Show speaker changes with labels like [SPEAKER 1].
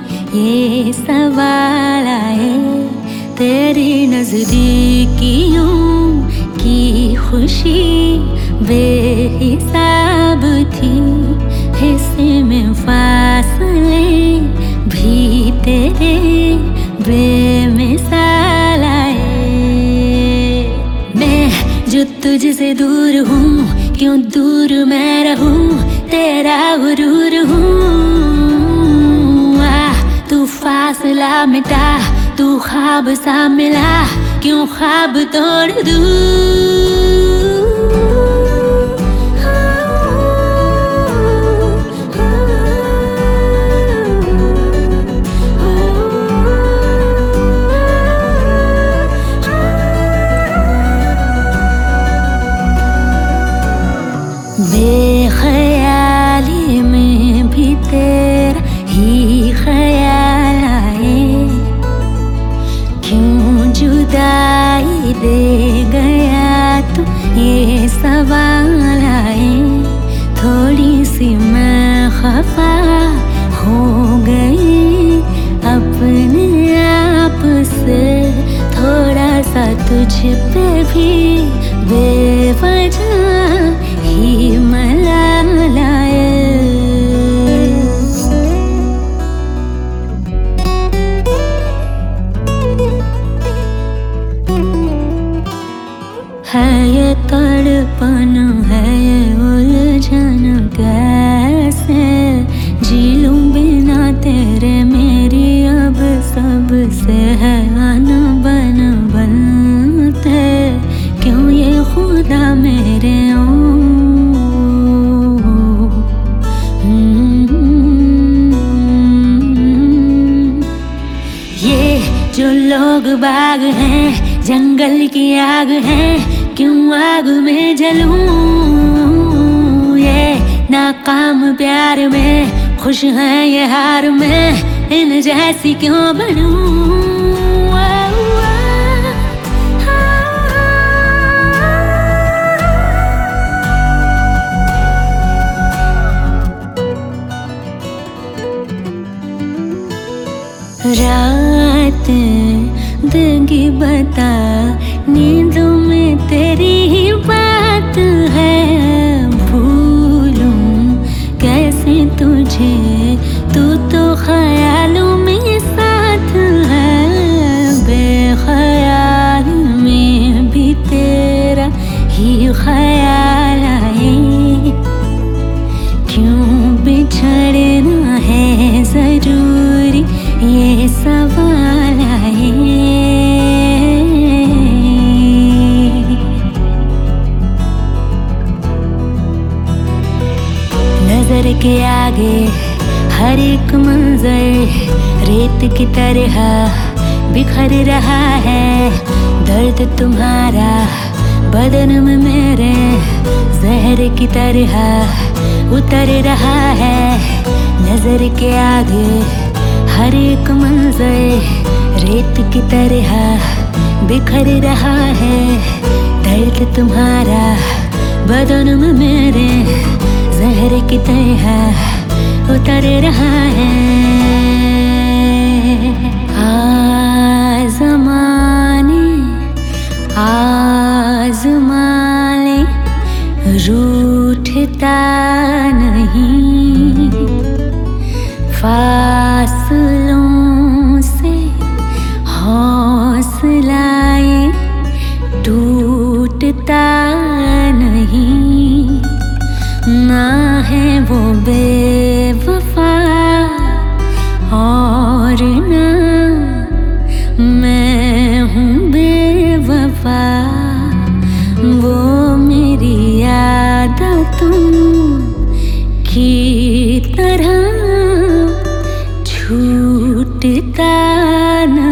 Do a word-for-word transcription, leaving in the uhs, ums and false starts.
[SPEAKER 1] ये सवाल आए तेरी नजदीकियों की खुशी बेहिसाब थी। हिस्से में फासले भी तेरे बेमिसाल आए। मैं जो तुझसे दूर हूँ, क्यों दूर मैं रहूँ, तेरा गुरूर हूँ। आ तू फासला मिटा, तू ख्वाब सा मिला, क्यों ख्वाब तोड़ दूँ। बेख्याली में भी तेरा ही ख्याल आए। क्यों जुदाई दे गया तू, ये सवाल आए। थोड़ी सी मैं खफा हो गई अपने आप से, थोड़ा सा तुझ पे भी बेवजह ही मलाल आए। है ये तड़पन, है ये उलझन, कैसे जी लूं बिना तेरे। मेरी अब सबसे है अनबन बनते, क्यों ये खुदा मेरे ओ। ये जो लोग बाग हैं, जंगल की आग हैं, क्यों आग में जलूं। ये नाकाम प्यार में खुश है ये हार में, इन जैसी क्यों बनूं। रात देंगी बता, नींदों में तेरी ही बात है। भूलूं कैसे तुझे, तू तो ख्यालों में साथ है। बेख्याल में भी तेरा ही ख्याल आए। क्यों बिछड़ना है जरूरी, ये सवाल आए। नजर के आगे हर एक मंजर रेत की तरह बिखर रहा है। दर्द तुम्हारा बदन में मेरे जहर की तरह उतर रहा है। नजर के आगे हर एक मंजर रेत की तरह बिखर रहा है। दर्द तुम्हारा बदन में मेरे जहर की तरह उतर रहा है। आज़माने आज़माने रूठता नहीं, फासलों से हौसलाए टूटता नहीं। ना है वो बेवफा और ना मैं हूँ बेवफा। वो मेरी आदतों की तरह छूटता न